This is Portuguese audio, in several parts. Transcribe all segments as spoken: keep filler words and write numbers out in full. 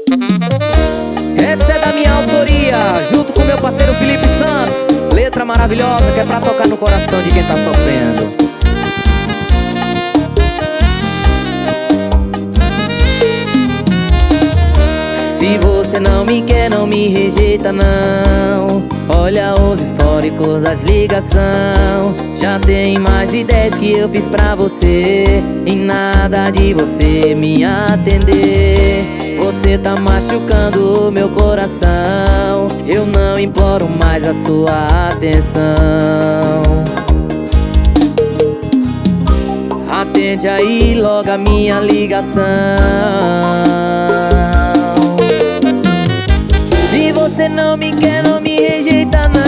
Essa é da minha autoria, junto com meu parceiro Felipe Santos. Letra maravilhosa que é pra tocar no coração de quem tá sofrendo. Se você não me quer, não me rejeita não. Olha os históricos das ligação. Já tem mais de dez que eu fiz pra você e nada de você me atender. Você tá machucando o meu coração. Eu não imploro mais a sua atenção. Atende aí logo a minha ligação. Se você não me quer, não me rejeita não.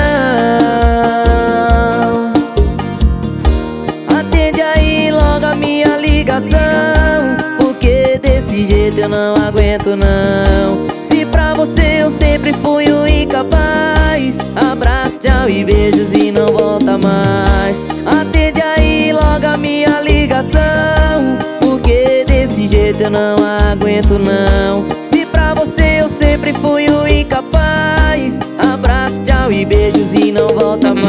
Atende aí logo a minha ligação, porque desse jeito eu não aguento não. Se pra você eu sempre fui um incapaz, abraço, tchau e beijos e não volta mais. Atende aí logo a minha ligação, porque desse jeito eu não aguento não. Se pra você eu sempre fui um incapaz, abraço, tchau e beijos e não volta mais.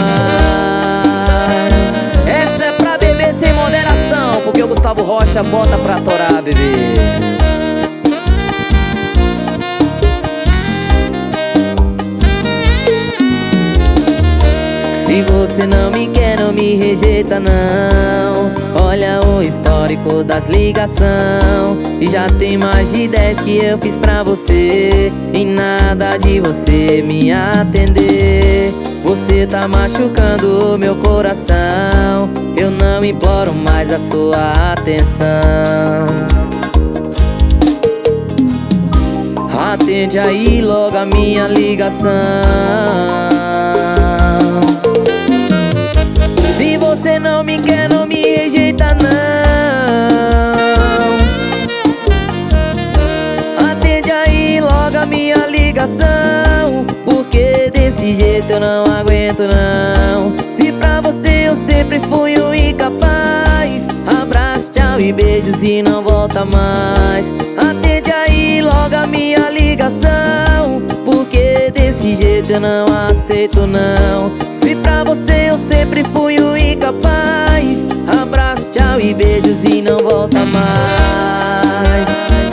Essa é pra beber sem moderação, porque o Gustavo Rocha bota pra torar, bebê. Se você não me quer, não me rejeita não. Olha o histórico das ligação, e já tem mais de dez que eu fiz pra você e nada de você me atender. Você tá machucando o meu coração. Eu não imploro mais a sua atenção. Atende aí logo a minha ligação. Se você não me quer, não me rejeita não. Atende aí logo a minha ligação, porque desse jeito eu não aguento não. Se pra você eu sempre fui um incapaz, abraço, tchau e beijos e não volta mais. Atende aí logo a minha ligação, porque desse jeito eu não aceito não. Se pra você eu sempre fui um incapaz, abraço, tchau e beijos e não volta mais.